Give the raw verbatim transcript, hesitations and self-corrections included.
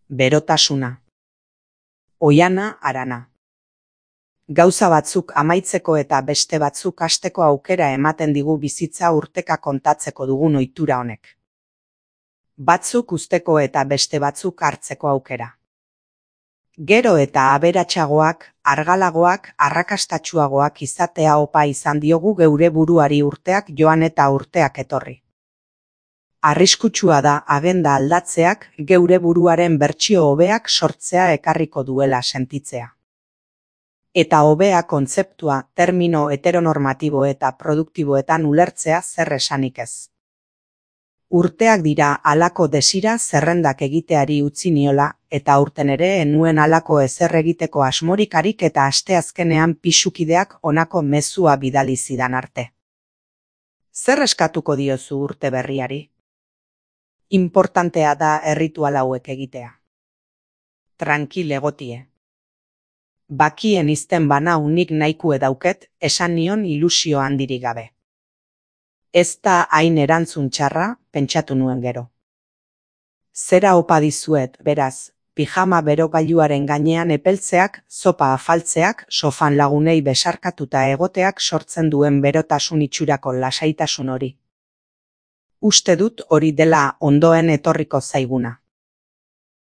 Berotasuna. Oihana harana. Gauza batzuk amaitzeko eta beste batzuk hasteko aukera ematen digu bizitza urteka kontatzeko dugun ohitura honek. Batzuk uzteko eta beste batzuk hartzeko aukera. Gero eta aberatsagoak, argalagoak, arrakastatsuagoak izatea opa izan diogu geure buruari urteak joan eta urteak etorri. Arriskutsua da agenda aldatzeak geure buruaren bertsio hobeak sortzea ekarriko duela sentitzea. Eta hobea kontzeptua termino heteronormatibo eta produktiboetan ulertzea zer esanik ez. Urteak dira halako desira zerrendak egiteari utzi niola, eta aurten ere ez nuen halako ezer egiteko asmorikarik eta asteazkenean pisukideak honako mezua bidali zidan arte. Zer eskatuko diozu urte berriari? Inportantea da erritual hauek egitea. Trankil egotie. Bakien izten banau nik nahikue dauket, esan nion ilusio handirik gabe. Ez da hain erantzun txarra, pentsatu nuen gero. Zera opa dizuet, beraz, pijama berogailuaren gainean epeltzeak, zopa afaltzeak, sofan lagunei besarkatuta egoteak sortzen duen berotasun itxurako lasaitasun hori. Uste dut hori dela ondoen etorriko zaiguna.